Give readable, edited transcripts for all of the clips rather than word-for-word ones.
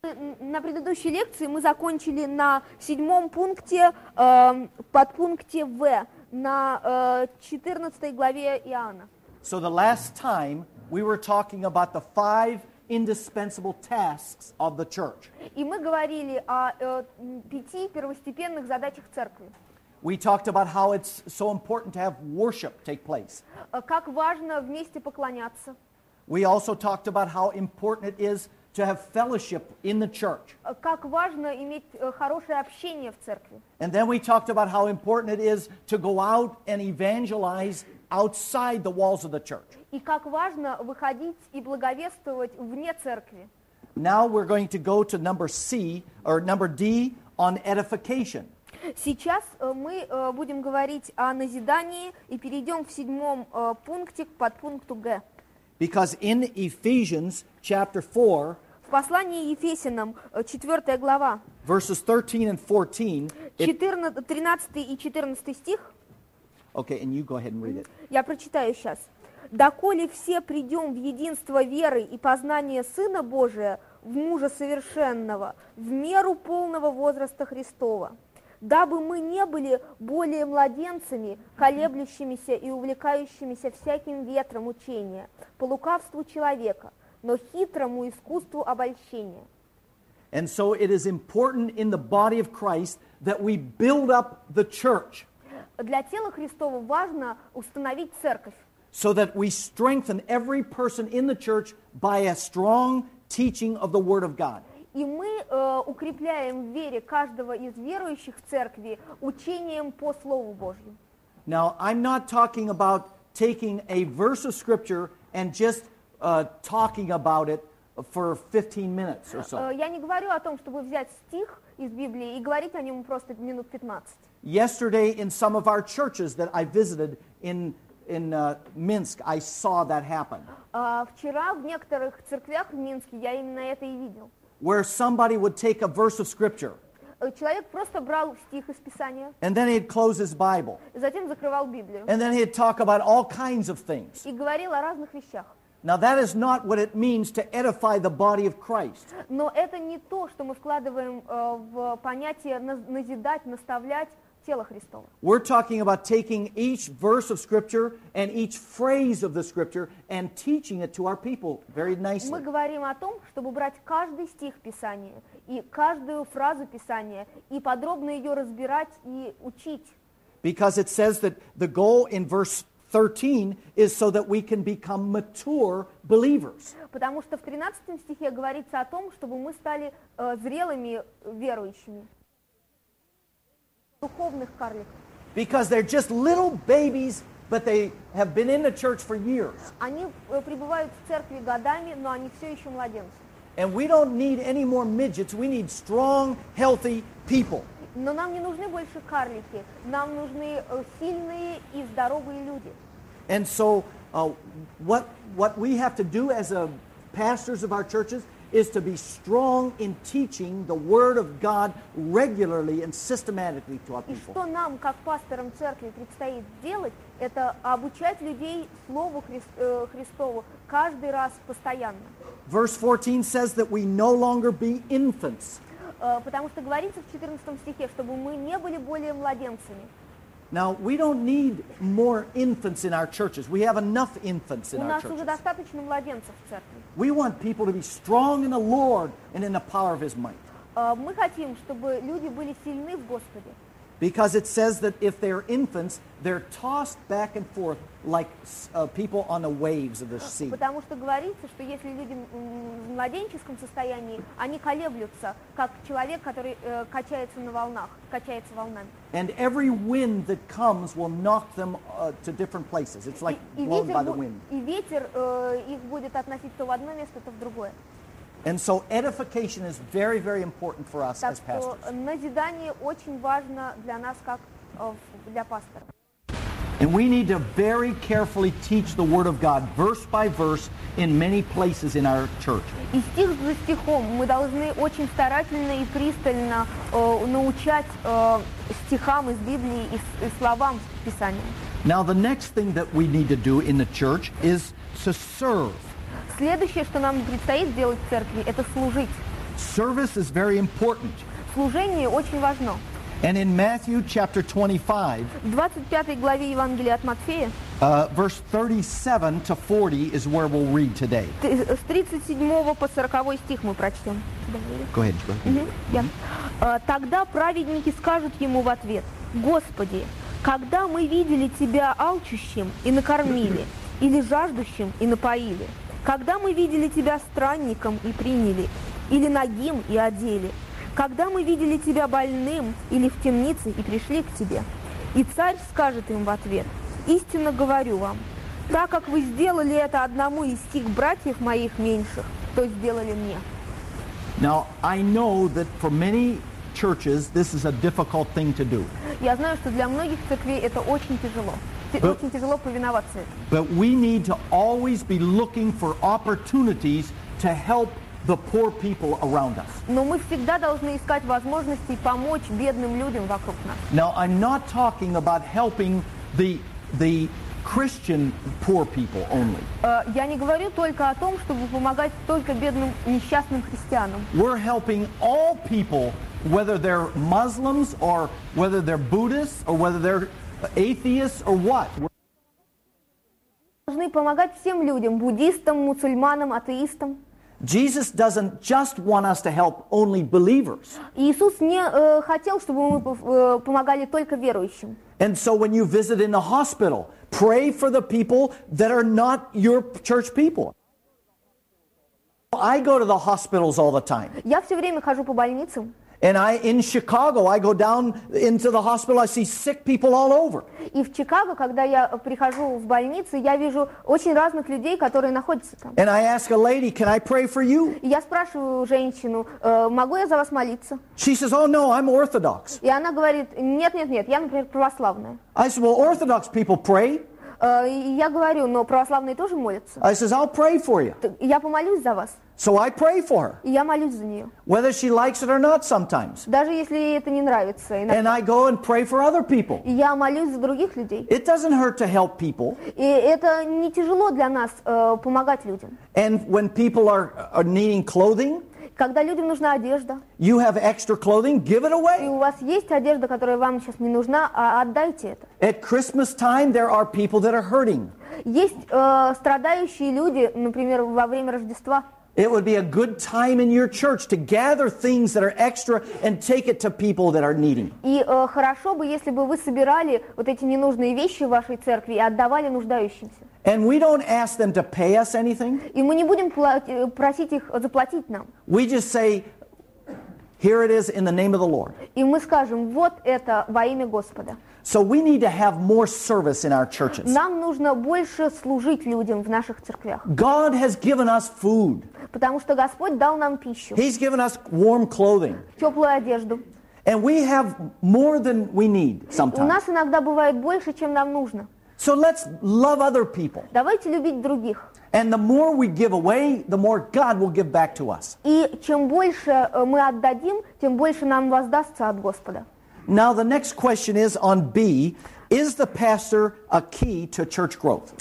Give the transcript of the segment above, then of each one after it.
на предыдущей лекции мы закончили на 7 пункте, подпункте В, на 14 главе Иоанна. So the last time we were talking about the 5 indispensable tasks of the church. И мы говорили о 5 первостепенных задачах церкви. We talked about how it's so important to have worship take place. Как важно вместе поклоняться. We also talked about how important it is to have fellowship in the church. Как важно иметь хорошее общение в церкви. And then we talked about how important it is to go out and evangelize outside the walls of the church. И как важно выходить и благовествовать вне церкви. Now we're going to go to number D on edification. Сейчас мы будем говорить о назидании и перейдем в 7 пункте к подпункту Г. Because in Ephesians chapter 4, В послании Ефесянам, 4 глава, verses 13 and 14, 13 и 14 стих, okay, and you go ahead and read it. я прочитаю сейчас. «Доколе все придем в единство веры и познания Сына Божия, в мужа совершенного, в меру полного возраста Христова, дабы мы не были более младенцами, колеблющимися и увлекающимися всяким ветром учения, по лукавству человека, но хитрому искусству обольщения». And so it is important in the body of Christ that we build up the church Для тела Христова важно установить церковь, so that we strengthen every person in the church by a strong teaching of the Word of God. и мы укрепляем в вере каждого из верующих в церкви учением по Слову Божью. Now, I'm not talking about taking a verse of Scripture and just talking about it for 15 minutes or so. Я не говорю о том, чтобы взять стих из Библии и говорить о нем просто минут 15. Yesterday, in some of our churches that I visited in Minsk, I saw that happen. Вчера в некоторых церквях в Минске я именно это и видел. Where somebody would take a verse of Scripture Человек просто брал стих из Писания, and then he'd close his Bible затем закрывал Библию and then he'd talk about all kinds of things. и говорил о разных вещах. Now, that is not what it means to edify the body of Christ. Но это не то, что мы вкладываем в понятие назидать, наставлять тело Христово. We're talking about taking each verse of Scripture and each phrase of the Scripture and teaching it to our people very Мы nicely. говорим о том, чтобы брать каждый стих Писания и каждую фразу Писания и подробно ее разбирать и учить. Because it says that the goal in verse 13 is so that we can become mature believers. Потому что в 13 стихе говорится о том, чтобы мы стали зрелыми верующими. Духовных карликов. Because they're just little babies, but they have been in the church for years. Они пребывают в церкви годами, но они все еще младенцы. And we don't need any more midgets. We need strong, healthy people. Но нам не нужны больше карлики, нам нужны сильные и здоровые люди. And so what we have to do as pastors of our churches is to be strong in teaching the Word of God regularly and systematically to our И people. что нам, как пасторам церкви, предстоит делать, это обучать людей Слову Христову каждый раз постоянно. Verse 14 says that we no longer be infants. Потому что говорится в 14 стихе, чтобы мы не были более младенцами. Now, we don't need more infants in our churches. We have enough infants in У our нас уже churches. достаточно младенцев в церкви. We want people to be strong in the Lord and in the power of His might. Мы хотим, чтобы люди были сильны в Господе. Because it says that if they're infants, they're tossed back and forth like people on the waves of the sea. Потому что говорится, что если люди в младенческом состоянии, они колеблются, как человек, который качается на волнах, качается волнами. And every wind that comes will knock them to different places. It's like blown by the wind. И ветер их будет относить то в одно место, то в другое. And so edification is very, very important for us Так as что pastors. назидание очень важно для нас, как для пастора. And we need to very carefully teach the Word of God, verse by verse, in many places in our church. И стих за стихом мы должны очень старательно и пристально научать стихам из Библии и словам Писания. Now, the next thing that we need to do in the church is to serve. Следующее, что нам предстоит делать в церкви, это служить. Service is very important. Служение очень важно. And in Matthew chapter 25, В 25 главе Евангелия от Матфея, verse 37 to 40 is where we'll read today. с 37 по 40 стих мы прочтем. Go ahead. Тогда праведники скажут ему в ответ: «Господи, когда мы видели Тебя алчущим и накормили, или жаждущим и напоили? Когда мы видели Тебя странником и приняли, или нагим и одели? Когда мы видели Тебя больным или в темнице и пришли к Тебе?» И царь скажет им в ответ: «Истинно говорю вам, так как вы сделали это одному из сих братьев моих меньших, то сделали мне». Now, I know that for many churches, this is a difficult thing to do. Я знаю, что для многих церквей это очень тяжело. Очень тяжело повиноваться этому. But we need to always be looking for opportunities to help the poor people around us. Но мы всегда должны искать возможности помочь бедным людям вокруг нас. Now, I'm not talking about helping the Christian poor people only. Я не говорю только о том, чтобы помогать только бедным несчастным христианам. We're helping all people, whether they're Muslims or whether they're Buddhists or whether they're atheists or what. Мы должны помогать всем людям, буддистам, мусульманам, атеистам. Jesus doesn't just want us to help only believers. Иисус не хотел, чтобы мы помогали только верующим. And so when you visit in the hospital, pray for the people that are not your church people. I go to the hospitals all the time. Я все время хожу по больницам. And in Chicago, I go down into the hospital, I see sick people all over. И в Чикаго, когда я прихожу в больницу, я вижу очень разных людей, которые находятся там. And I ask a lady, can I pray for you? И я спрашиваю женщину: могу я за вас молиться? She says, oh no, I'm Orthodox. И она говорит: нет, я, например, православная. I said, well, Orthodox people pray. И я говорю: но православные тоже молятся. I says, I'll pray for you. Я помолюсь за вас. So I pray for her, И я молюсь за нее. whether she likes it or not sometimes. Даже если ей это не нравится. And I go and pray for other people. И я молюсь за других людей. It doesn't hurt to help people. И это не тяжело для нас помогать людям. And when people are needing clothing, Когда людям нужна одежда, you have extra clothing, give it и away. у вас есть одежда, которая вам сейчас не нужна, отдайте это. At Christmas time, there are people that are hurting. Есть страдающие люди, например, во время Рождества. It would be a good time in your church to gather things that are extra and take it to people that are needing. И хорошо бы, если бы вы собирали вот эти ненужные вещи в вашей церкви и отдавали нуждающимся. And we don't ask them to pay us anything. И мы не будем просить их заплатить нам. We just say, here it is in the name of the Lord. И мы скажем: вот это во имя Господа. So we need to have more service in our churches. Нам нужно больше служить людям в наших церквях. God has given us food. Потому что Господь дал нам пищу, He's given us warm clothing. теплую одежду. And we have more than we need У sometimes. нас иногда бывает больше, чем нам нужно. So let's love other people. Давайте любить других. And the more we give away, the more God will give back to us. И чем больше мы отдадим, тем больше нам воздастся от Господа. Now the next question is on B. Is the pastor a key to church growth?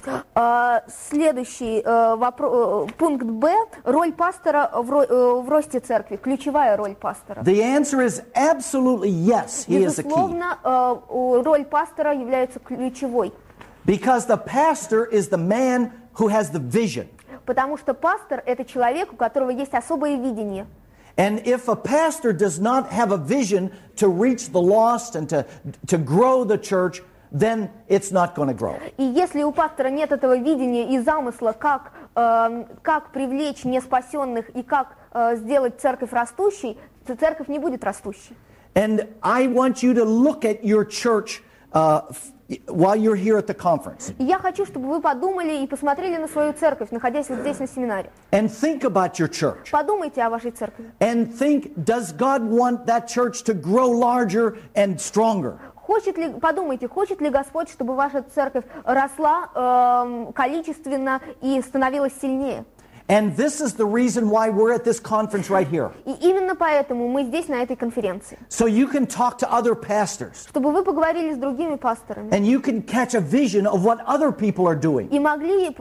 Следующий пункт Б. Роль пастора в росте церкви. Ключевая роль пастора. The answer is absolutely yes, he is a key. Безусловно, роль пастора является ключевой. Because the pastor is the man who has the vision. Потому что пастор – это человек, у которого есть особое видение. And if a pastor does not have a vision to reach the lost and to grow the church, then it's not going to grow. И если у пастора нет этого видения и замысла, как привлечь неспасенных и как сделать церковь растущей, то церковь не будет растущей. And I want you to look at your church while you're here at the conference. И я хочу, чтобы вы подумали и посмотрели на свою церковь, находясь вот здесь на семинаре. And think about your church. Подумайте о вашей церкви. And think, does God want that church to grow larger and stronger? Подумайте, хочет ли Господь, чтобы ваша церковь росла количественно и становилась сильнее? And this is the reason why we're at this conference right here. И именно поэтому мы здесь, на этой конференции. So you can talk to other pastors. Чтобы вы поговорили с другими пасторами. And you can catch a vision of what other people are doing. И могли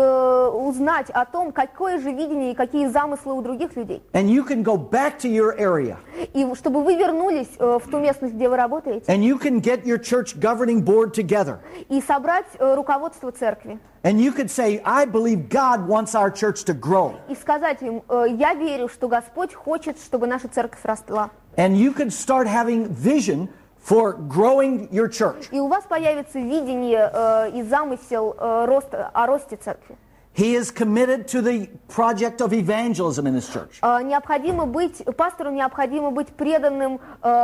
узнать о том, какое же видение и какие замыслы у других людей. And you can go back to your area. И чтобы вы вернулись в ту местность, где вы работаете. And you can get your church governing board together. И собрать руководство церкви. And you could say, I believe God wants our church to grow. И сказать им, я верю, что Господь хочет, чтобы наша церковь росла. And you could start having vision for growing your church. И у вас появится видение и замысел о росте церкви. He is committed to the project of evangelism in his church. Пастору необходимо быть преданным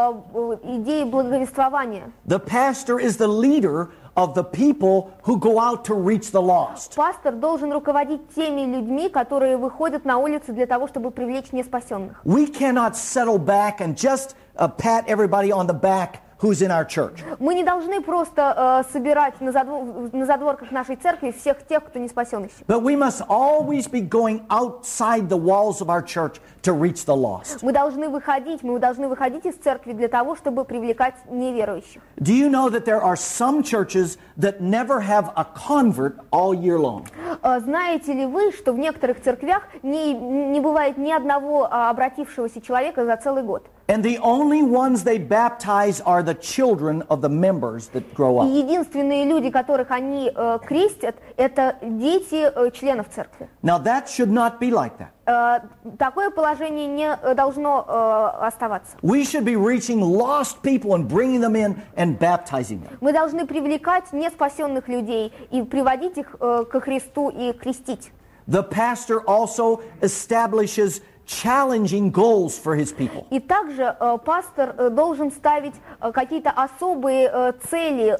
идее благовествования. The pastor is the leader of the people who go out to reach the lost. Пастор должен руководить теми людьми, которые выходят на улицы для того, чтобы привлечь неспасенных. We cannot settle back and just pat everybody on the back who's in our church. Мы не должны просто собирать на задворках нашей церкви всех тех, кто не спасен еще. But we must always be going outside the walls of our church to reach the lost. Мы должны выходить из церкви для того, чтобы привлекать неверующих. Do you know that there are some churches that never have a convert all year long? Знаете ли вы, что в некоторых церквях не бывает ни одного обратившегося человека за целый год? And the only ones they baptize are the children of the members that grow up. И единственные люди, которых они крестят, это дети членов церкви. Now that should not be like that. Такое положение не должно оставаться. We should be reaching lost people and bringing them in and baptizing them. Мы должны привлекать неспасенных людей и приводить их ко Христу и крестить. The pastor also establishes challenging goals for his people. И также пастор должен ставить какие-то особые цели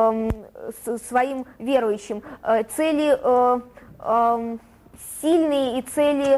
своим верующим, цели сильные и цели,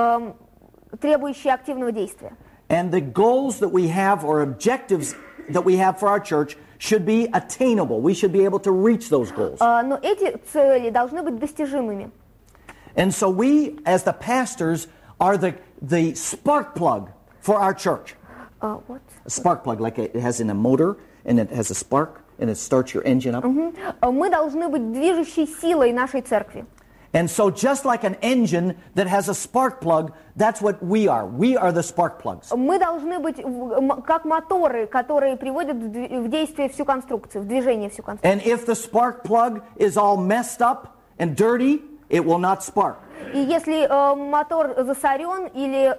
требующие активного действия. And the goals that we have or objectives that we have for our church should be attainable. We should be able to reach those goals. Но эти цели должны быть достижимыми. And so we, as the pastors, are the spark plug for our church. What? A spark plug, like it has in a motor, and it has a spark, and it starts your engine up. Мы должны быть движущей силой нашей церкви. And so just like an engine that has a spark plug, that's what we are. We are the spark plugs. Мы должны быть как моторы, которые приводят в действие всю конструкцию, в движение всю конструкцию. And if the spark plug is all messed up and dirty, it will not spark. И если мотор засорен или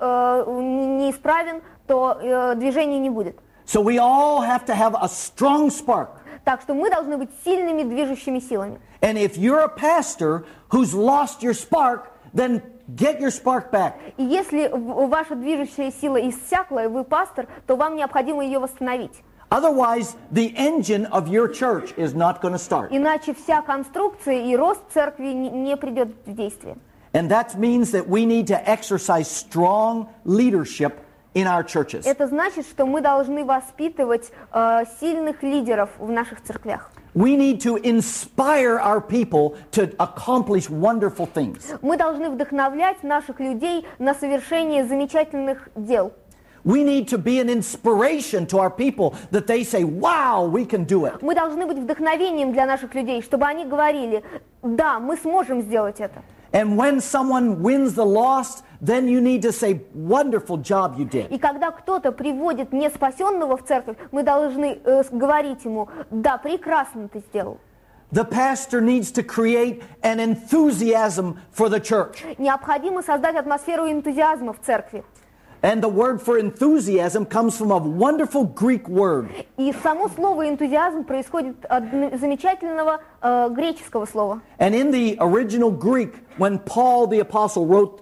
неисправен, то движения не будет. So we all have to have a strong spark. Так что мы должны быть сильными движущими силами. And if you're a pastor who's lost your spark, then get your spark back. И если ваша движущая сила иссякла, и вы пастор, то вам необходимо ее восстановить. Otherwise, the engine of your church is not going to start. Иначе вся конструкция и рост церкви не придет в действие. And that means that we need to exercise strong leadership in our churches. Это значит, что мы должны воспитывать сильных лидеров в наших церквях. We need to inspire our people to accomplish wonderful things. Мы должны вдохновлять наших людей на совершение замечательных дел. We need to be an inspiration to our people that they say, wow, we can do it. Мы должны быть вдохновением для наших людей, чтобы они говорили, да, мы сможем сделать это. And when someone wins the lost, then you need to say, wonderful job you did. И когда кто-то приводит неспасенного в церковь, мы должны говорить ему, да, прекрасно ты сделал. The pastor needs to create an enthusiasm for the church. Необходимо создать атмосферу энтузиазма в церкви. And the word for enthusiasm comes from a wonderful Greek word. И само слово энтузиазм происходит от замечательного греческого слова. And in the original Greek, when Paul the apostle wrote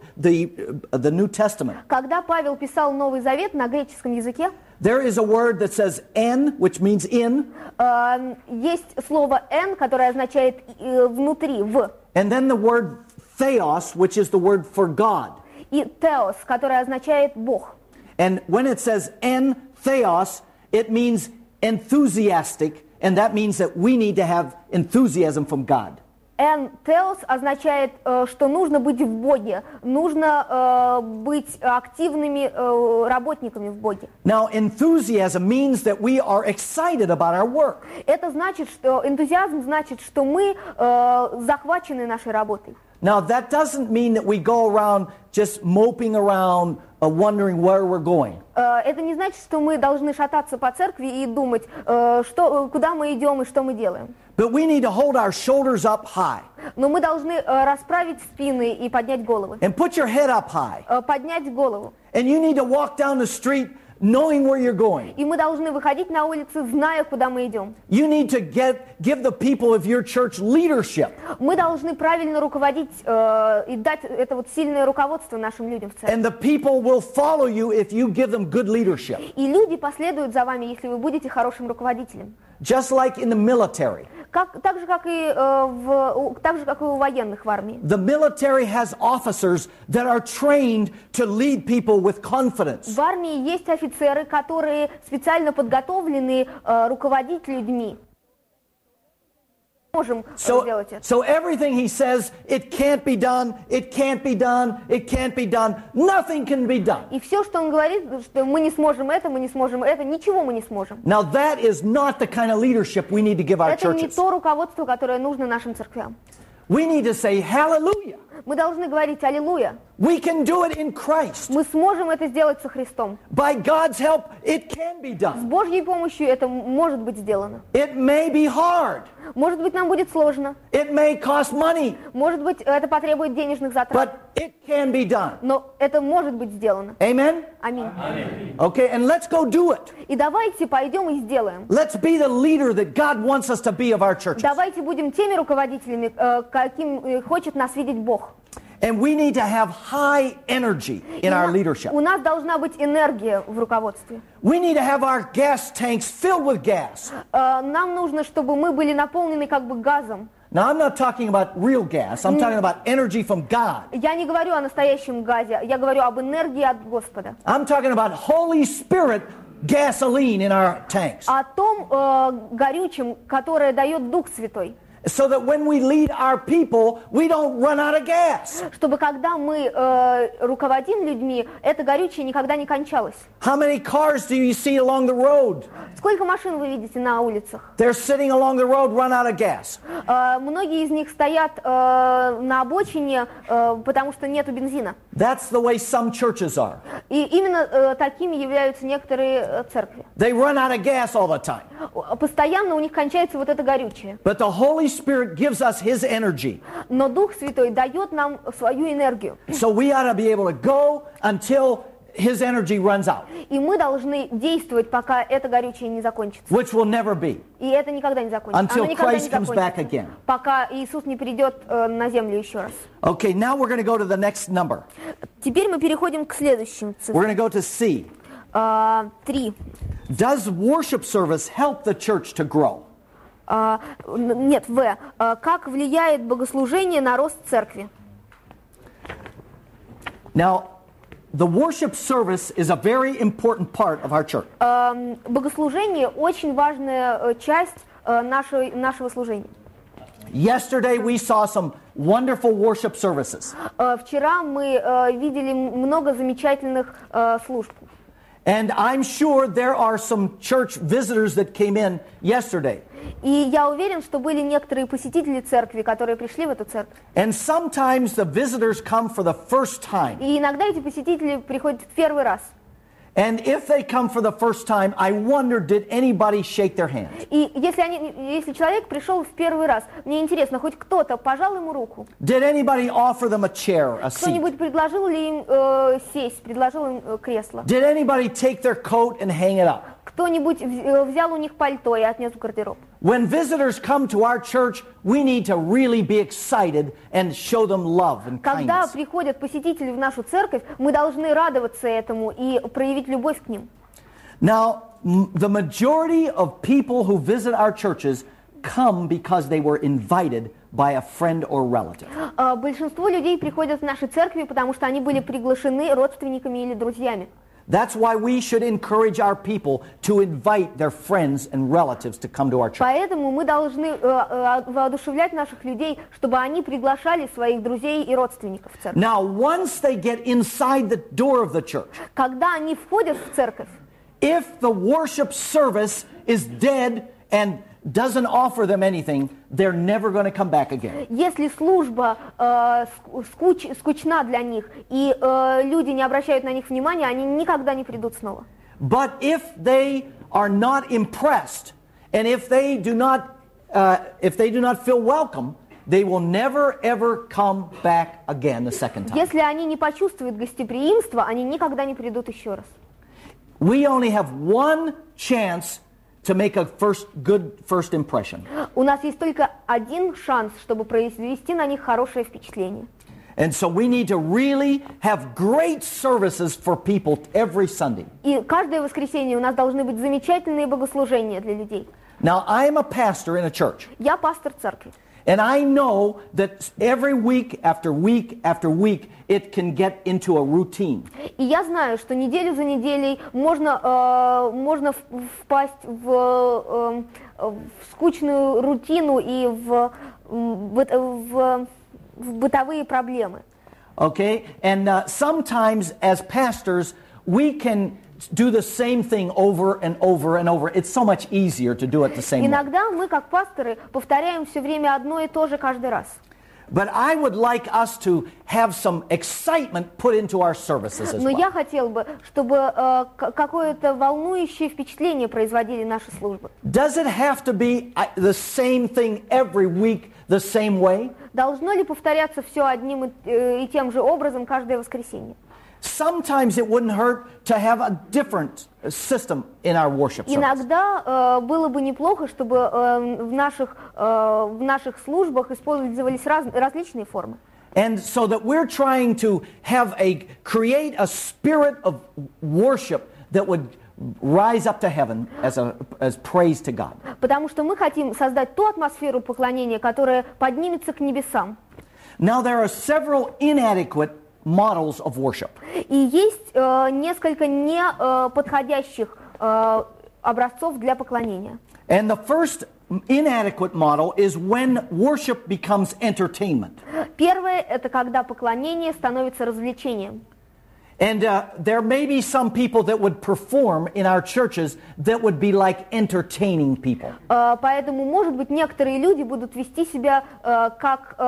the New Testament, Когда Павел писал Новый Завет на греческом языке, there is a word that says en, which means in. Есть слово «эн», которое означает «внутри», «в». And then the word theos, which is the word for God. И «теос», которое означает «бог». And when it says en theos, it means enthusiastic, and that means that we need to have enthusiasm from God. Энтеос означает, что нужно быть в Боге, нужно быть активными работниками в Боге. Now, enthusiasm means that we are excited about our work. Это значит, что энтузиазм значит, что мы захвачены нашей работой. Now, that doesn't mean that we go around just moping around, wondering where we're going. Это не значит, что мы должны шататься по церкви и думать, куда мы идем и что мы делаем. But we need to hold our shoulders up high Но мы должны расправить спины и поднять головы. and put your head up high. Поднять голову. And you need to walk down the street knowing where you're going. И мы должны выходить на улицы, зная, куда мы идем. You need to give the people of your church leadership. Мы должны правильно руководить и дать это вот сильное руководство нашим людям в церкви. And the people will follow you if you give them good leadership. И люди последуют за вами, если вы будете хорошим руководителем. Just like in the military. Так же, как и у военных в армии. The military has officers that are trained to lead people with confidence. В армии есть офицеры, которые специально подготовлены руководить людьми. Можем сделать это. So everything he says, it can't be done, it can't be done, it can't be done, nothing can be done. И все, что он говорит, что мы не сможем это, ничего мы не сможем. Now that is not the kind of leadership we need to give our Это не churches. то руководство, которое нужно нашим церквям. We need to say hallelujah. Мы должны говорить «Аллилуйя». We can do it in Christ. Мы сможем это сделать со Христом. By God's help, it can be С done. Божьей помощью это может быть сделано. It may be hard. Может быть, нам будет сложно. It may cost money, Может быть, это потребует денежных затрат. but it can be done. Но это может быть сделано. Amen? Аминь. Okay, and let's go do it. И давайте пойдем и сделаем. Let's be the leader that God wants us to be of our churches. Давайте будем теми руководителями, каким хочет нас видеть Бог. And we need to have high energy in our leadership. У нас должна быть энергия в руководстве. We need to have our gas tanks filled with gas. Нам нужно, чтобы мы были наполнены как бы газом. Now, I'm not talking about real gas. I'm talking about energy from God. Я не говорю о настоящем газе, я говорю об энергии от Господа. I'm talking about Holy Spirit gasoline in our tanks. О том горючем, которое дает Дух Святой. So that when we lead our people, we don't run out of gas. Чтобы когда мы руководим людьми, это горючее никогда не кончалось. How many cars do you see along the road? Сколько машин вы видите на улицах? They're sitting along the road, run out of gas. Многие из них стоят на обочине, потому что нету бензина. That's the way some churches are. И именно такими являются некоторые церкви. They run out of gas all the time. Постоянно у них кончается вот это горючее. But the Holy Spirit gives us His energy. Но Дух Святой дает нам свою энергию. So we ought to be able to go until His energy runs out. И мы должны действовать, пока это горючее не закончится. Which will never be. И это никогда не закончится. Until Оно никогда не Christ comes back закончится, again. пока Иисус не придет на землю еще раз. Okay, now we're going to go to the next number. Теперь мы переходим к следующим We're цифрам. going to go to C. 3. Does worship service help the church to grow? Нет, В. Как влияет богослужение на рост церкви? Now, the worship service is a very important part of our church. Богослужение очень важная часть нашего служения. Yesterday we saw some wonderful worship services. Вчера мы видели много замечательных служб. And I'm sure there are some church visitors that came in yesterday. И я уверен, что были некоторые посетители церкви, которые пришли в эту церковь. And sometimes the visitors come for the first time. И иногда эти посетители приходят в первый раз. And if they come for the first time, I wonder, did anybody shake their hand? И если человек пришел в первый раз, мне интересно, хоть кто-то пожал ему руку? Did anybody offer them a chair, a seat? Кто-нибудь предложил ли им сесть, предложил им кресло? Did anybody take their coat and hang it up? Кто-нибудь взял у них пальто и отнес в гардероб? When visitors come to our church, we need to really be excited and show them love and Когда kindness. приходят посетители в нашу церковь, мы должны радоваться этому и проявить любовь к ним. Now, the majority of people who visit our churches come because they were invited by a friend or relative. Большинство людей приходят в наши церкви, потому что они были приглашены родственниками или друзьями. That's why we should encourage our people to invite their friends and relatives to come to our church. Поэтому мы должны воодушевлять наших людей, чтобы они приглашали своих друзей и родственников в церковь. Now, once they get inside the door of the church, Когда они входят в церковь, if the worship service is dead and doesn't offer them anything, they're never going to come back again. если служба скучна для них, и люди не обращают на них внимания, они никогда не придут снова. But if they are not impressed, and if they do not feel welcome, they will never ever come back again the second time. Если они не почувствуют гостеприимства, они никогда не придут еще раз. We only have one chance to make a good first impression. У нас есть только один шанс, чтобы произвести на них хорошее впечатление. And so we need to really have great services for people every Sunday. И каждое воскресенье у нас должны быть замечательные богослужения для людей. Now, I am a pastor in a church. Я пастор церкви. And I know that every week after week after week, it can get into a routine. И я знаю, что неделю за неделей можно впасть в скучную рутину и в бытовые проблемы. Okay? And sometimes as pastors, we can do the same thing over and over and over. It's so much easier to do it the same way. Иногда мы, как пасторы, повторяем все время одно и то же каждый раз. But I would like us to have some excitement put into our services as Но well. я хотела бы, чтобы какое-то волнующее впечатление производили наши службы. Does it have to be the same thing every week, the same way? Должно ли повторяться все одним и тем же образом каждое воскресенье? Sometimes it wouldn't hurt to have a different system in our worship service. Иногда было бы неплохо, чтобы в наших службах использовались различные формы. And so that we're trying to create a spirit of worship that would rise up to heaven as praise to God. Потому что мы хотим создать ту атмосферу поклонения, которая поднимется к небесам. Now there are several inadequate models of worship. И есть несколько неподходящих образцов для поклонения. And the first inadequate model is when worship becomes entertainment. Первое – это когда поклонение становится развлечением. And there may be some people that would perform in our churches that would be like entertaining people. Поэтому, может быть, некоторые люди будут вести себя как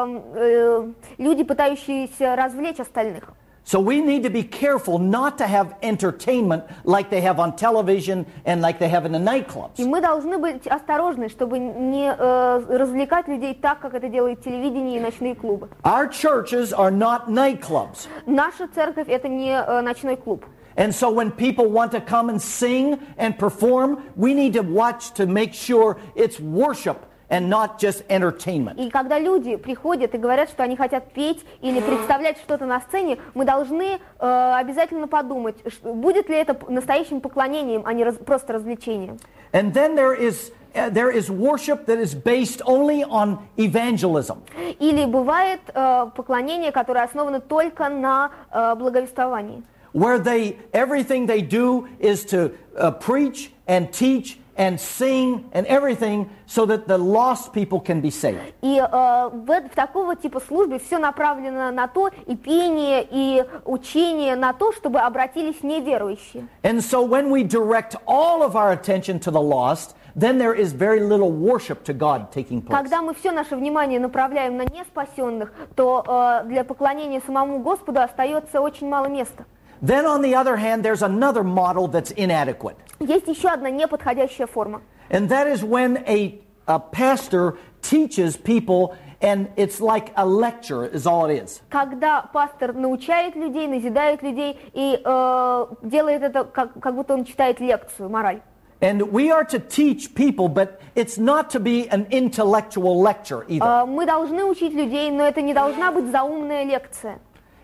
люди, пытающиеся развлечь остальных. So we need to be careful not to have entertainment like they have on television and like they have in the nightclubs. И мы должны быть осторожны, чтобы не развлекать людей так, как это делает телевидение и ночные клубы. Our churches are not nightclubs. Наша церковь – это не ночной клуб. And so when people want to come and sing and perform, we need to watch to make sure it's worship and not just entertainment. И когда люди приходят и говорят, что они хотят петь или представлять что-то на сцене, мы должны обязательно подумать, будет ли это настоящим поклонением, а не просто развлечением. And then there is worship that is based only on evangelism. Или бывает поклонение, которое основано только на благовествовании. Where everything they do is to preach and teach and sing and everything so that the lost people can be saved. И в такого типа службе все направлено на то, и пение, и учение на то, чтобы обратились неверующие. And so when we direct all of our attention to the lost, then there is very little worship to God taking place. Когда мы все наше внимание направляем на неспасенных, то для поклонения самому Господу остается очень мало места. Then on the other hand, there's another model that's inadequate. Есть еще одна неподходящая форма. And that is when a pastor teaches people and it's like a lecture is all it is. Когда пастор научает людей, назидает людей и делает это, как будто он читает лекцию, мораль. And we are to teach people, but it's not to be an intellectual lecture either. Мы должны учить людей, но это не должна быть заумная лекция.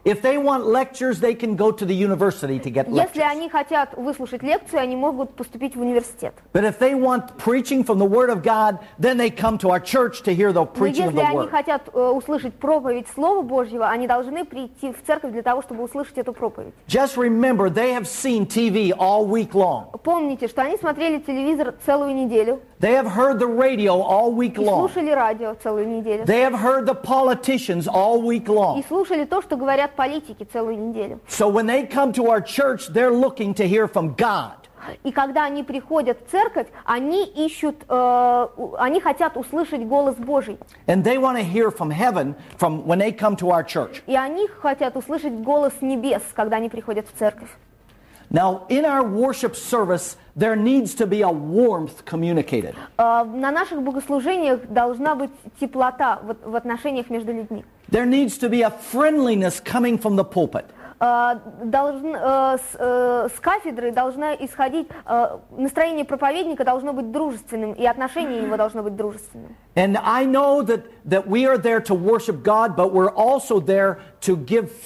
If they want lectures, they can go to the university to get Если lectures. они хотят выслушать лекцию, они могут поступить в университет. But if they want preaching from the Word of God, then they come to our church to hear the Но preaching of если the они Word. хотят услышать проповедь Слова Божьего, они должны прийти в церковь для того, чтобы услышать эту проповедь. Just remember, they have seen TV all week long. Помните, что они смотрели телевизор целую неделю They have heard the radio all week и long. слушали радио целую неделю. They have heard the politicians all week И long. слушали то, что говорят политики целую неделю. So when they come to our church, they're looking to hear from God. И когда они приходят в церковь, они ищут, они хотят услышать голос Божий. And they want to hear from heaven from when they come to our church. И они хотят услышать голос небес, когда они приходят в церковь. Now, in our worship service, there needs to be a warmth communicated. На наших богослужениях должна быть теплота в отношениях между людьми. There needs to be a friendliness coming from the pulpit. С кафедры должна исходить, настроение проповедника должно быть дружественным, и отношение его должно быть дружественным. And I know that we are there to worship God, but we're also there to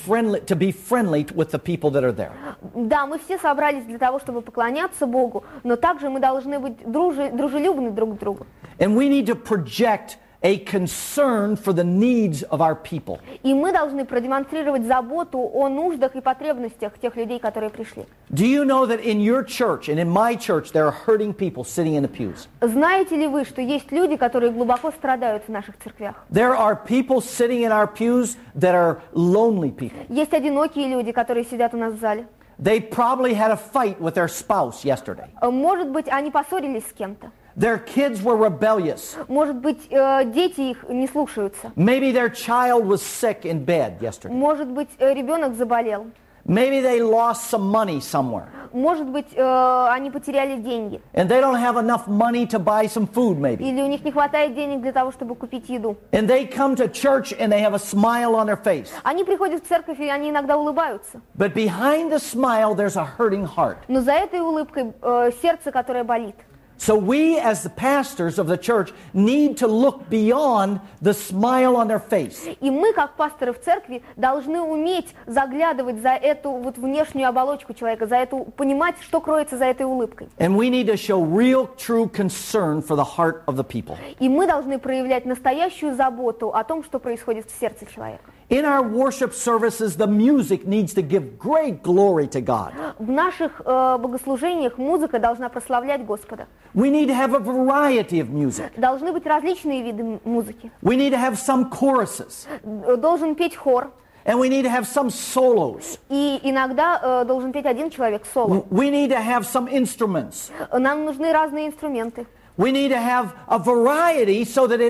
be friendly with the people that are there. Да, мы все собрались для того, чтобы поклоняться Богу, но также мы должны быть дружелюбны друг к другу. And we need to project a concern for the needs of our people. И мы должны продемонстрировать заботу о нуждах и потребностях тех людей, которые пришли. Do you know that in your church and in my church there are hurting people sitting in the pews? Знаете ли вы, что есть люди, которые глубоко страдают в наших церквях? There are people sitting in our pews that are lonely people. Есть одинокие люди, которые сидят у нас в зале. They probably had a fight with their spouse yesterday. Может быть, они поссорились с кем-то. Their kids were rebellious. Может быть, дети их не слушаются. Maybe their child was sick in bed yesterday. Может быть, ребенок заболел. Maybe they lost some money somewhere. Может быть, они потеряли деньги. And they don't have enough money to buy some food maybe. Или у них не хватает денег для того, чтобы купить еду. And they come to church and they have a smile on their face. Они приходят в церковь, и они иногда улыбаются. But behind the smile there's a hurting heart. Но за этой улыбкой сердце, которое болит. So we, as the pastors of the church, need to look beyond the smile on their face. И мы, как пасторы в церкви, должны уметь заглядывать за эту вот внешнюю оболочку человека, понимать, что кроется за этой улыбкой. And we need to show real, true concern for the heart of the people. И мы должны проявлять настоящую заботу о том, что происходит в сердце человека. In our worship services, the music needs to give great glory to God. В наших богослужениях музыка должна прославлять Господа. We need to have a variety of music. Должны быть различные виды музыки. We need to have some choruses. Должен петь хор. And we need to have some solos. И иногда должен петь один человек соло. We need to have some instruments. Нам нужны разные инструменты. We need to have a variety so that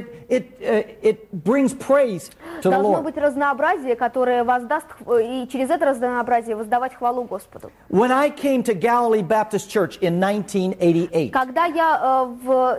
it brings praise to the Должно Lord. быть разнообразие, которое воздаст, и через это разнообразие воздавать хвалу Господу. When I came to Galilee Baptist Church in 1988, Когда я в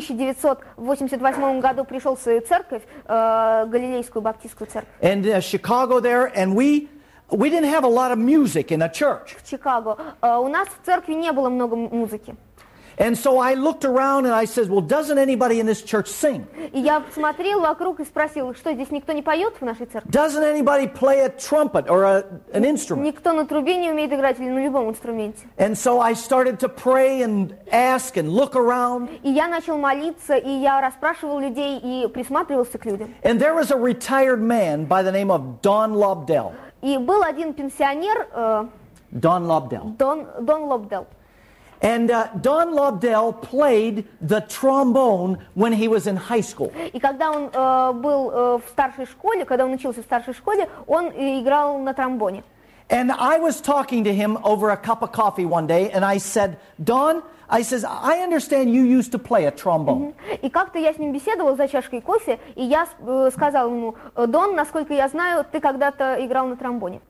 1988 году пришел в свою церковь, Галилейскую баптистскую церковь, in Chicago there, and we didn't have a lot of music in the church. в Чикаго, у нас в церкви не было много музыки. And so I looked around and I said, well, doesn't anybody in this church sing? И я смотрел вокруг и спросил, что здесь никто не поет в нашей церкви? Doesn't anybody play a trumpet or an instrument? Никто на трубе не умеет играть или на любом инструменте. And so I started to pray and ask and look around. И я начал молиться, и я расспрашивал людей и присматривался к людям. And there was a retired man by the name of Don Lobdell. И был один пенсионер, Don Lobdell. Дон Лобдел. And Don Lobdell played the trombone when he was in high school. И когда он был в старшей школе, когда он учился в старшей школе, он играл на тромбоне. And I was talking to him over a cup of coffee one day, and I said, Don, I understand you used to play a trombone. И как-то я с ним беседовала за чашкой кофе, и я сказала ему, Дон, насколько я знаю, ты когда-то играл на тромбоне.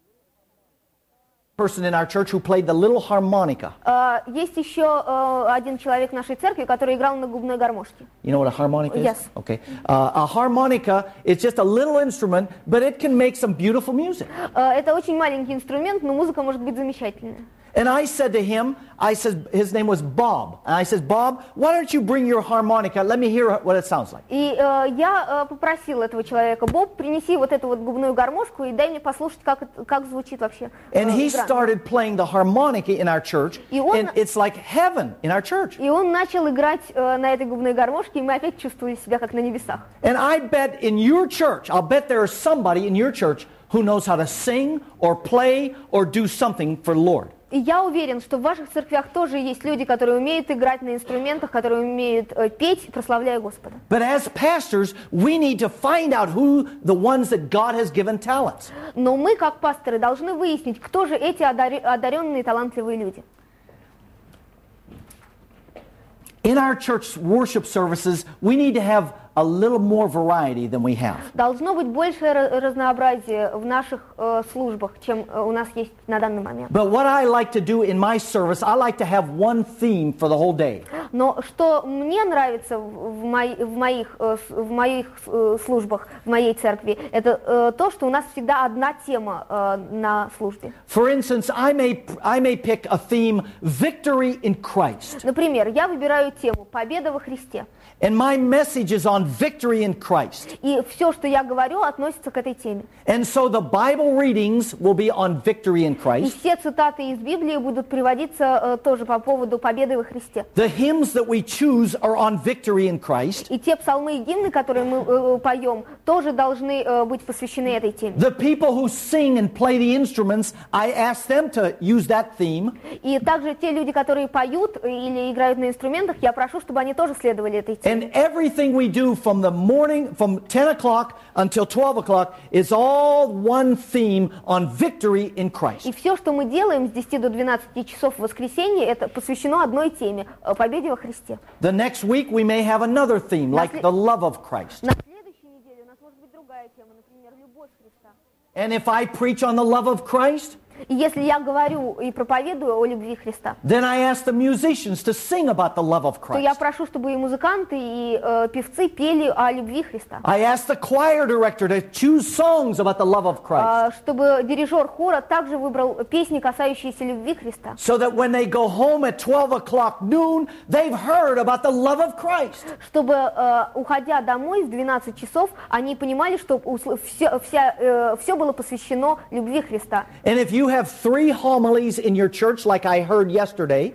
Person in our church who played the little harmonica. Есть еще один человек в нашей церкви, который играл на губной гармошке. You know what a harmonica is? Yes. Okay. A harmonica is just a little instrument, but it can make some beautiful music. Это очень маленький инструмент, но музыка может быть замечательная. And I said to him, I said, his name was Bob. And I said, Bob, why don't you bring your harmonica? Let me hear what it sounds like. И я попросил этого человека: Боб, принеси вот эту вот губную гармошку и дай мне послушать, как звучит вообще. And he игра. started playing the harmonica in our church, and it's like heaven in our church. И он начал играть на этой губной гармошке, и мы опять чувствовали себя как на небесах. And I bet in your church, I'll bet there is somebody in your church who knows how to sing or play or do something for the Lord. И я уверен, что в ваших церквях тоже есть люди, которые умеют играть на инструментах, которые умеют петь, прославляя Господа. But as pastors, we need to find out who the ones that God has given talents. Но мы, как пасторы, должны выяснить, кто же эти одаренные, талантливые люди. In our church worship services, we need to have a little more variety than we have. Должно быть большее разнообразие в наших службах, чем у нас есть на данный момент. But what I like to do in my service, I like to have one theme for the whole day. Но что мне нравится в моих службах, в моей церкви, это то, что у нас всегда одна тема на службе. For instance, I may pick a theme, victory in Christ. Например, я выбираю тему «Победа во Христе». And my message is on victory in Christ. И все, что я говорю, относится к этой теме. And so the Bible readings will be on victory in И Christ. все цитаты из Библии будут приводиться тоже по поводу победы во Христе. The hymns that we choose are on victory in Christ. И те псалмы и гимны, которые мы поем, тоже должны быть посвящены этой теме. The people who sing and play the instruments, I ask them to use that theme. И также те люди, которые поют или играют на инструментах, я прошу, чтобы они тоже следовали этой теме. And everything we do from the morning, from 10 o'clock until 12 o'clock, is all one theme on victory in Christ. И все, что мы делаем с 10 до 12 часов в воскресенье, это посвящено одной теме – победе во Христе. The next week we may have another theme, like the love of Christ. На следующей неделе у нас может быть другая тема, например, любовь Христа. And if I preach on the love of Christ, И если я говорю и проповедую о любви Христа, then I ask the musicians to sing about the love of то я Christ. прошу, чтобы и музыканты, и певцы пели о любви Христа. I ask the choir director to choose songs about the love of Christ, Чтобы дирижер хора также выбрал песни, касающиеся любви Христа. so that when they go home at 12 o'clock noon, they've heard about the love of Christ. Чтобы, уходя домой в 12 часов, они понимали, что все было посвящено любви Христа. And if you have 3 homilies in your church, like I heard yesterday,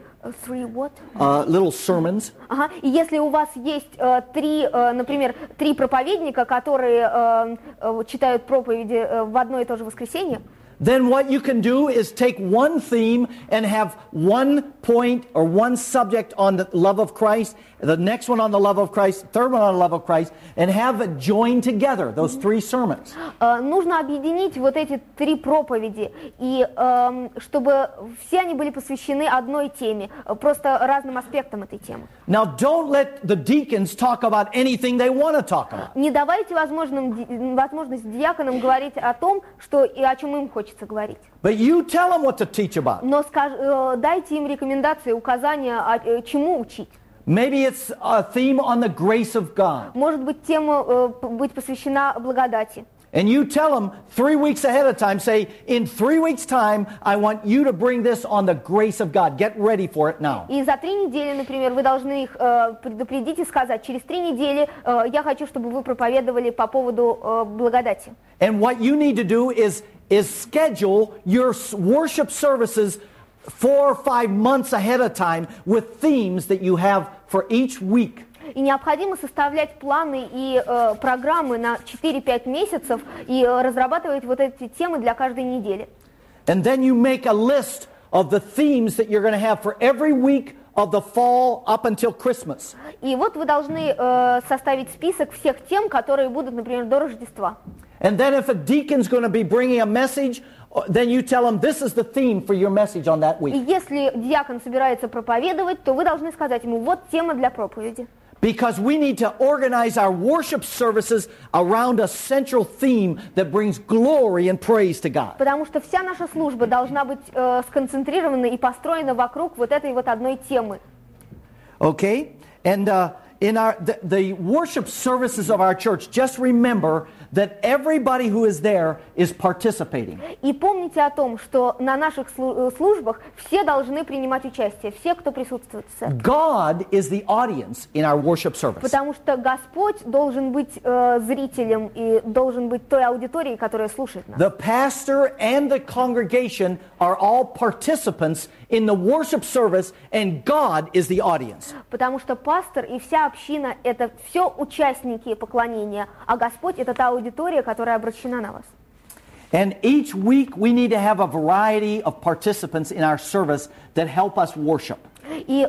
little sermons, Ага. И если у вас есть например, 3 проповедника, которые читают проповеди в одно и то же воскресенье, then what you can do is take one theme and have one point or one subject on the love of Christ, the next one on the love of Christ, third one on the love of Christ, and have it joined together, those 3 sermons. нужно объединить вот эти 3 проповеди, и чтобы все они были посвящены одной теме, просто разным аспектам этой темы. Now don't let the deacons talk about anything they want to talk about. Не давайте возможность диаконам говорить о том, о чем им хочется говорить. But you tell them what to teach about. Но дайте им рекомендации, указания, чему учить. Maybe it's a theme on the grace of God. Может быть, тема быть посвящена благодати. And you tell them 3 weeks ahead of time, say, in 3 weeks' time, I want you to bring this on the grace of God. Get ready for it now. И за 3 недели, например, вы должны их предупредить и сказать, через 3 недели я хочу, чтобы вы проповедовали по поводу благодати. And what you need to do is schedule your worship services 4 or 5 months ahead of time with themes that you have for each week. И необходимо составлять планы и программы на 4-5 месяцев и разрабатывать вот эти темы для каждой недели. And then you make a list of the themes that you're going to have for every week of the fall up until Christmas. И вот вы должны составить список всех тем, которые будут, например, до Рождества. And then if a deacon's going to be bringing a message, then you tell them this is the theme for your message on that И week. если диакон собирается проповедовать, то вы должны сказать ему, вот тема для проповеди. Because we need to organize our worship services around a central theme that brings glory and praise to God. Потому что вся наша служба должна быть сконцентрирована и построена вокруг вот этой вот одной темы. Okay? And in the worship services of our church, just remember that everybody who is there is participating. И помните о том, что на наших службах все должны принимать участие, все, кто присутствует в церкви. God is the audience in our worship service. Потому что Господь должен быть зрителем и должен быть той аудиторией, которая слушает нас. The pastor and the congregation are all participants in the worship service, and God is the audience. Потому что пастор и вся община – это все участники поклонения, а Господь – это та аудитория, которая обращена на вас. And each week we need to have a variety of participants in our service that help us worship. И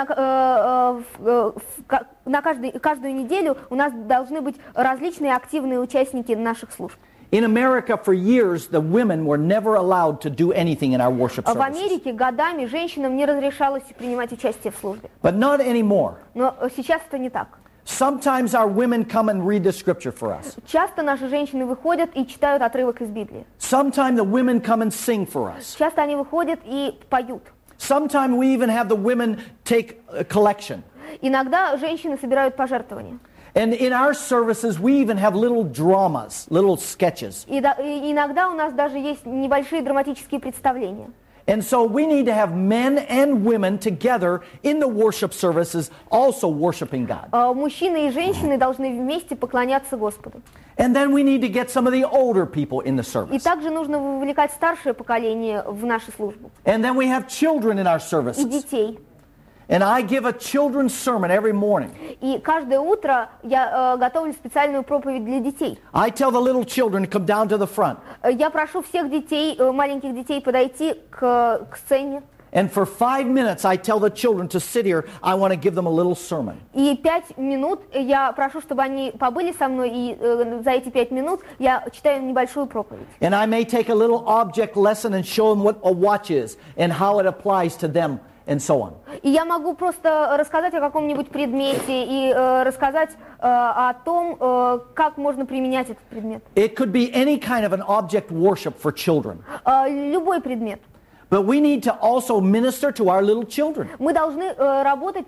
каждую неделю у нас должны быть различные активные участники наших служб. In America, for years, the women were never allowed to do anything in our worship В services. Америке годами женщинам не разрешалось принимать участие в службе. But not anymore. Но сейчас это не так. Sometimes our women come and read the scripture for us. Часто наши женщины выходят и читают отрывок из Библии. Sometimes the women come and sing for us. Часто они выходят и поют. Sometimes we even have the women take a collection. Иногда женщины собирают пожертвования. And in our services, we even have little dramas, little sketches. И иногда у нас даже есть небольшие драматические представления. And so we need to have men and women together in the worship services, also worshiping God. Мужчины и женщины должны вместе поклоняться Господу. And then we need to get some of the older people in the И service. также нужно вовлекать старшее поколение в нашу службу. And then we have children in our И services. детей. And I give a children's sermon every morning. И каждое утро я готовлю специальную проповедь для детей. I tell the little children to come down to the front. Я прошу всех детей, маленьких детей, подойти к сцене. And for 5 minutes, I tell the children to sit here. I want to give them a little sermon. И 5 минут я прошу, чтобы они побыли со мной, и за эти 5 минут я читаю им небольшую проповедь. And I may take a little object lesson and show them what a watch is and how it applies to them and so on. И я могу просто рассказать о каком-нибудь предмете и рассказать о том, как можно применять этот предмет. It could be any kind of an object worship for children. Любой предмет. But we need to also minister to our little children. Мы должны работать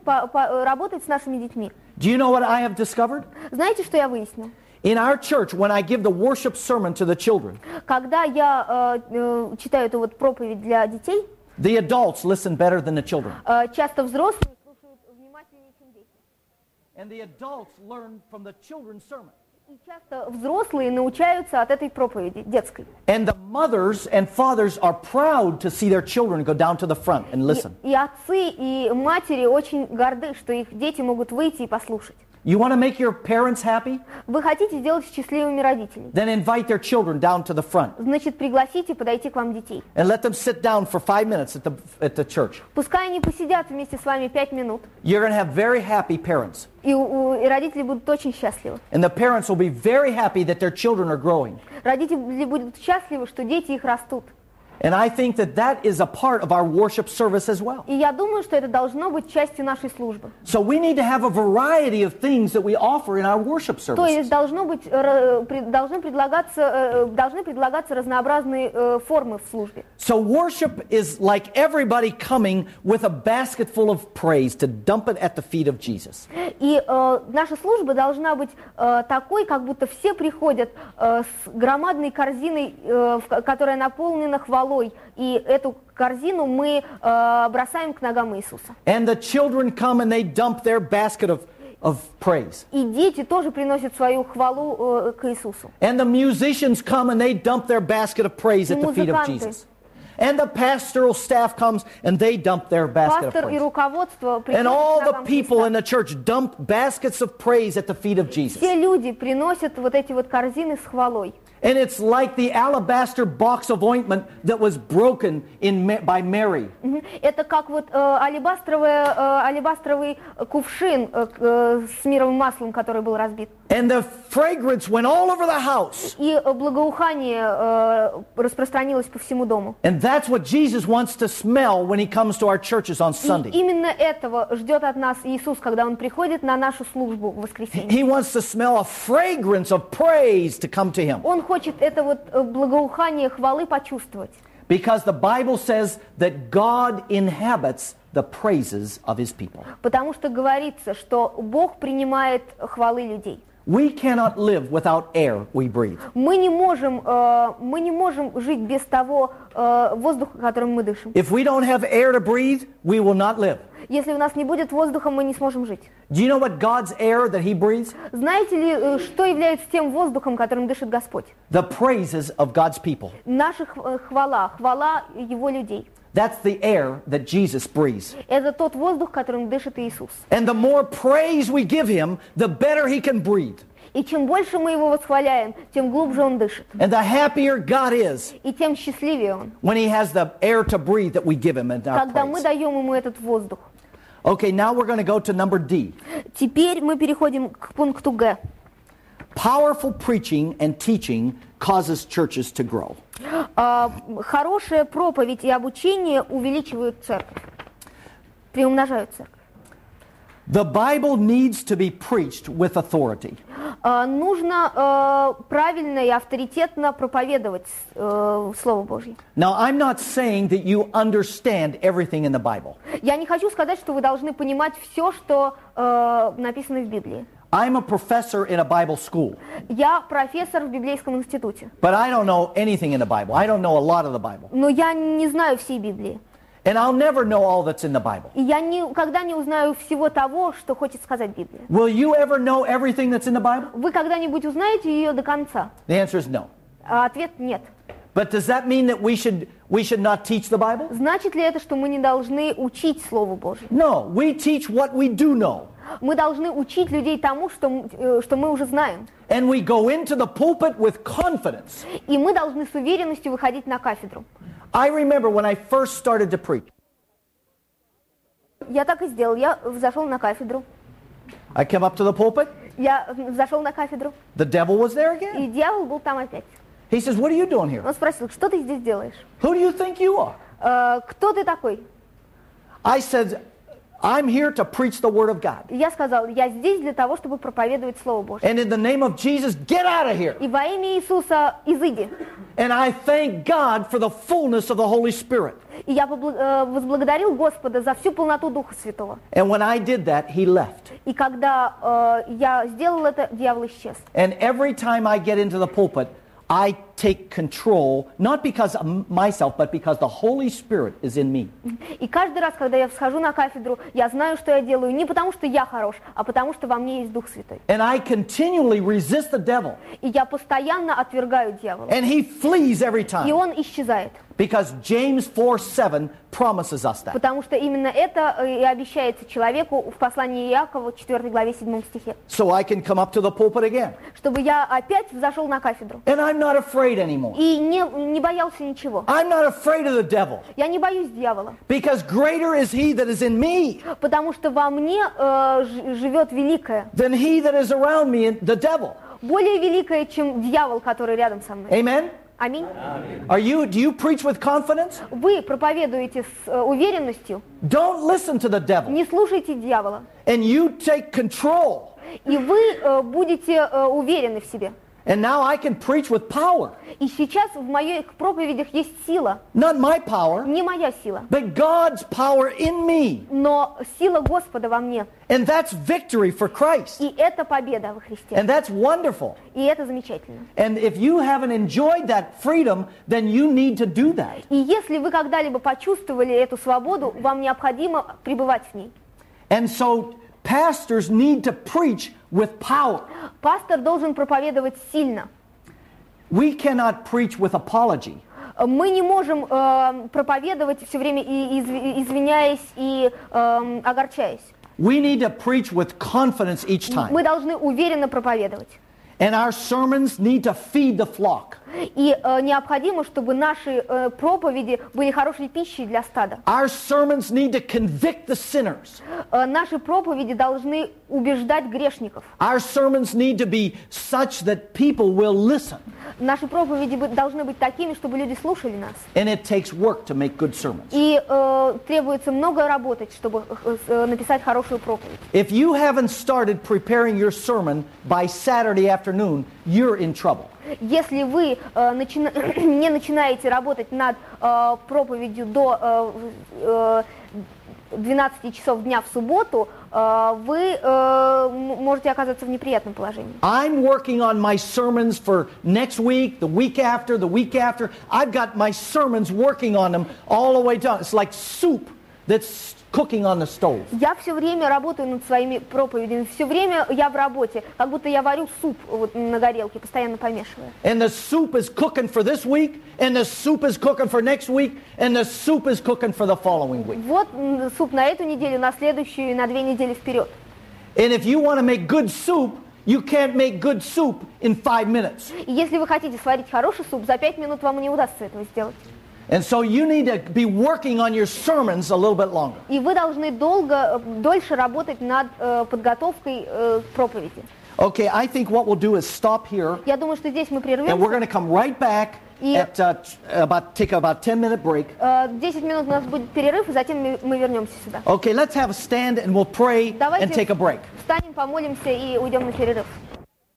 с нашими детьми. Do you know what I have discovered? Знаете, что я выяснила? In our church, when I give the worship sermon to the children, Когда я читаю эту вот проповедь для детей, the adults listen better than the children. часто взрослые слушают внимательнее, чем дети. And the adults learn from the children's sermon. И часто взрослые научаются от этой проповеди детской. And the mothers and fathers are proud to see their children go down to the front and listen. И отцы, и матери очень горды, что их дети могут выйти и послушать. You want to make your parents happy? Вы хотите сделать счастливыми родителей? Then invite their children down to the front Значит, пригласите подойти к вам детей. and let them sit down for 5 minutes at the church. Пускай они посидят вместе с вами 5 минут, You're going to have very happy parents. и родители будут очень счастливы. And the parents will be very happy that their children are growing. Родители будут счастливы, что дети их растут. And I think that that is a part of our worship service as well. И я думаю, что это должно быть частью нашей службы. So we need to have a variety of things that we offer in our worship То есть services. должны предлагаться разнообразные формы в службе. So worship is like everybody coming with a basket full of praise to dump it at the feet of Jesus. И наша служба должна быть такой, как будто все приходят с громадной корзиной, которая наполнена хвалой, и эту корзину мы бросаем к ногам Иисуса. And the children come and they dump their basket of praise. И дети тоже приносят свою хвалу к Иисусу. And the musicians come and they dump their basket of praise at the feet of Jesus. And the pastoral staff comes and they dump their basket of Пастор и praise. руководство And приносят all к the ногам people Христа. in the church dump baskets of praise at the feet of Jesus. Все люди приносят вот эти вот корзины с хвалой. And it's like the alabaster box of ointment that was broken by Mary. Это как вот алебастровый кувшин с мировым маслом, который был разбит. And the fragrance went all over the house. И благоухание распространилось по всему дому. And that's what Jesus wants to smell when he comes to our churches on И Sunday. именно этого ждет от нас Иисус, когда Он приходит на нашу службу в воскресенье. He wants to smell a fragrance of praise to come to him. Он хочет это вот благоухание хвалы почувствовать. Because the Bible says that God inhabits the praises of His people. Потому что говорится, что Бог принимает хвалы людей. We cannot live without air we breathe. Мы не можем жить без того воздуха, которым мы дышим. If we don't have air to breathe, we will not live. Если у нас не будет воздуха, мы не сможем жить. Do you know what God's air that He breathes? Знаете ли, что является тем воздухом, которым дышит Господь? The praises of God's people. Наша хвала Его людей. That's the air that Jesus breathes. Это тот воздух, которым дышит Иисус. And the more praise we give Him, the better He can breathe. И чем больше мы Его восхваляем, тем глубже Он дышит. And the happier God is И тем счастливее Он, when He has the air to breathe that we give Him in our когда мы praise. даем Ему этот воздух. Okay, now we're going to go to number D. Теперь мы переходим к пункту Г. Powerful preaching and teaching causes churches to grow. Хорошая проповедь и обучение увеличивают церковь, приумножают церковь. The Bible needs to be preached with authority. Нужно правильно и авторитетно проповедовать Слово Божье. Now, I'm not saying that you understand everything in the Bible. Я не хочу сказать, что вы должны понимать все, что написано в Библии. I'm a professor in a Bible school, Я профессор в библейском институте, but I don't know anything in the Bible. I don't know a lot of the Bible. но я не знаю всей Библии. And I'll never know all that's in the Bible. И я никогда не узнаю всего того, что хочет сказать Библия. Will you ever know everything that's in the Bible? Вы когда-нибудь узнаете ее до конца? The answer is no. Ответ – нет. But does that mean that we should not teach the Bible? Значит ли это, что мы не должны учить Слову Божьему? No, we teach what we do know. Мы должны учить людей тому, что мы уже знаем. And we go into the pulpit with confidence. И мы должны с уверенностью выходить на кафедру. I remember when I first started to preach. Я так и сделал. Я зашел на кафедру. I came up to the pulpit. Я зашел на кафедру. The devil was there again. И дьявол был там опять. He says, "What are you doing here? Он спросил, что ты здесь делаешь? Who do you think you are?" Кто ты такой? I said, "I'm here to preach the Word of God. И я сказал, я здесь для того, чтобы проповедовать Слово Божье. And in the name of Jesus, get out of here." И во имя Иисуса изыди. And I thank God for the fullness of the Holy Spirit. И я возблагодарил Господа за всю полноту Духа Святого. And when I did that, he left. И когда я сделал это, дьявол исчез. And every time I get into the pulpit, I take control, not because of myself, but because the Holy Spirit is in me. И каждый раз, когда я всхожу на кафедру, я знаю, что я делаю не потому, что я хорош, а потому, что во мне есть Дух Святой. And I continually resist the devil. И я постоянно отвергаю дьявола. And he flees every И time. он исчезает. Because James 4:7 promises us that. Потому что именно это и обещается человеку в послании Иакова, 4 главе, 7 стихе. So I can come up to the pulpit again. Чтобы я опять взошел на кафедру. And I'm not afraid anymore. И не боялся ничего. I'm not afraid of the devil. Я не боюсь дьявола. Because greater is he that is in me Потому что во мне живет великое. than he that is around me, the devil. Более великое, чем дьявол, который рядом со мной. Amen? Аминь. Do you preach with confidence? Вы проповедуете с уверенностью. Don't listen to the devil. Не слушайте дьявола. And you take control. И вы будете уверены в себе. And now I can preach with power. И сейчас в моих проповедях есть сила. Not my power, Не моя сила, but God's power in me. но сила Господа во мне. And that's victory for Christ. И это победа во Христе. And that's wonderful. И это замечательно. And if you haven't enjoyed that freedom, then you need to do that. И если вы когда-либо почувствовали эту свободу, вам необходимо пребывать в ней. And so pastors need to preach with power. Пастор должен проповедовать сильно. We cannot preach with apology. Мы не можем проповедовать все время извиняясь и огорчаясь. We need to preach with confidence each time. Мы должны уверенно проповедовать. And our sermons need to feed the flock. И необходимо, чтобы наши проповеди были хорошей пищей для стада. Our sermons need to convict the sinners. Наши проповеди должны убеждать грешников. Our sermons need to be such that people will listen. Наши проповеди должны быть такими, чтобы люди слушали нас. And it takes work to make good sermons. И требуется много работать, чтобы написать хорошую проповедь. If you haven't started preparing your sermon by Saturday afternoon, you're in trouble. Если вы не начинаете работать над проповедью до 12 часов дня в субботу, вы можете оказаться в неприятном положении. I'm working on my sermons for next week, the week after, the week after. I've got my sermons working on them all the way down. It's like soup that's cooking on the stove. Я все время работаю над своими проповедями, все время я в работе, как будто я варю суп вот на горелке, постоянно помешивая. And the soup is cooking for this week, and the soup is cooking for next week, and the soup is cooking for the following week. Вот суп на эту неделю, на следующую и на 2 недели вперед. And if you want to make good soup, you can't make good soup in 5 minutes. И если вы хотите сварить хороший суп, за 5 минут вам не удастся этого сделать. And so you need to be working on your sermons a little bit longer. И вы должны дольше работать над подготовкой проповеди. Okay, I think what we'll do is stop here, Я думаю, что здесь мы and we're going прервемся. to come right back at take about 10-minute break. 10 минут у нас будет перерыв, и затем мы вернемся сюда. Okay, let's have a stand and we'll pray and Давайте take a break. встанем, помолимся и уйдем на перерыв.